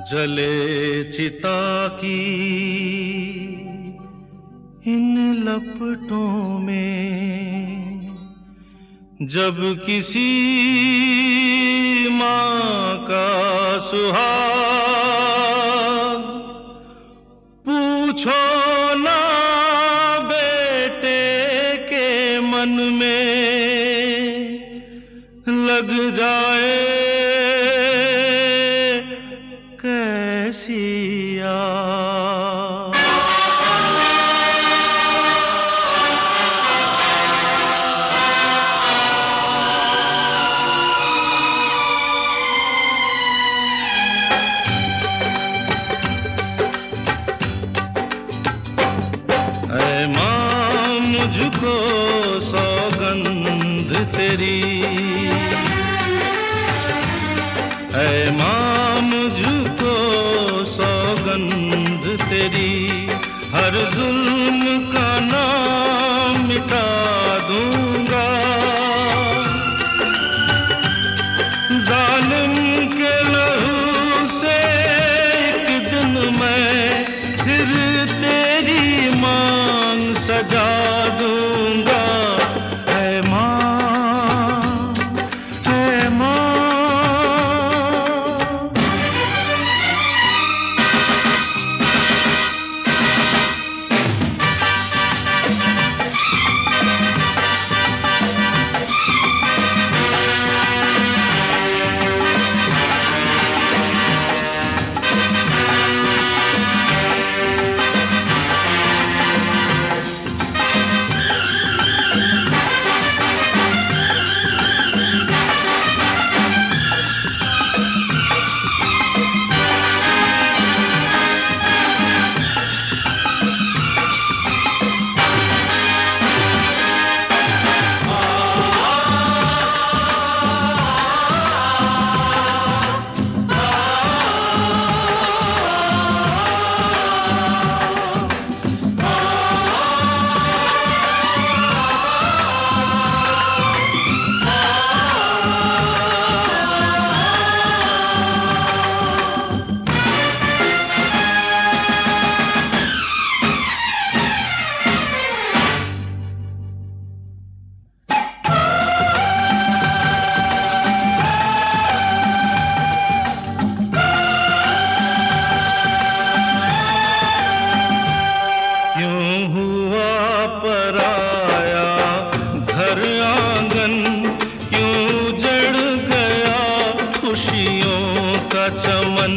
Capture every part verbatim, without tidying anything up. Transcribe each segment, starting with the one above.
जले चिता की इन लपटों में जब किसी माँ का सुहाग, पूछो ना बेटे के मन में लग जाए कैसी आग। ऐ माँ मुझको सौगंध तेरी, ऐ माँ मुझको सौगंध तेरी, हर जुल्म का नाम मिटा दूंगा। जालिम के लहू से एक दिन मैं फिर तेरी मांग सजा दूंगा। है माँ, है माँ। चमन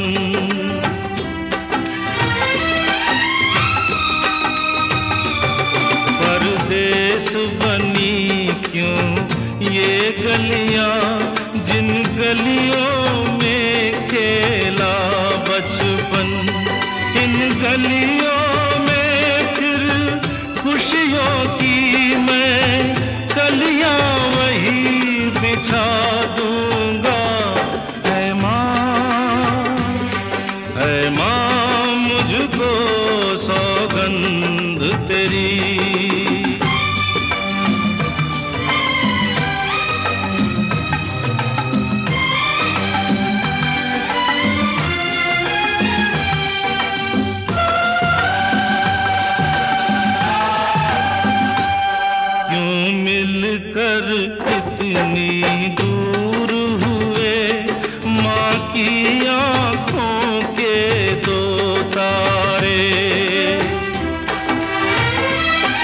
परदेस बनी क्यों ये गलियां, जिन गलियों में खेला बचपन। इन गलियों में फिर खुशियों की मैं कलियां वही बिछा दूंगा। है माँ मुझको सौगंध तेरी, क्यों मिलकर इतनी दूर हुए माँ की आँखों के दो तारे।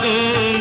दूर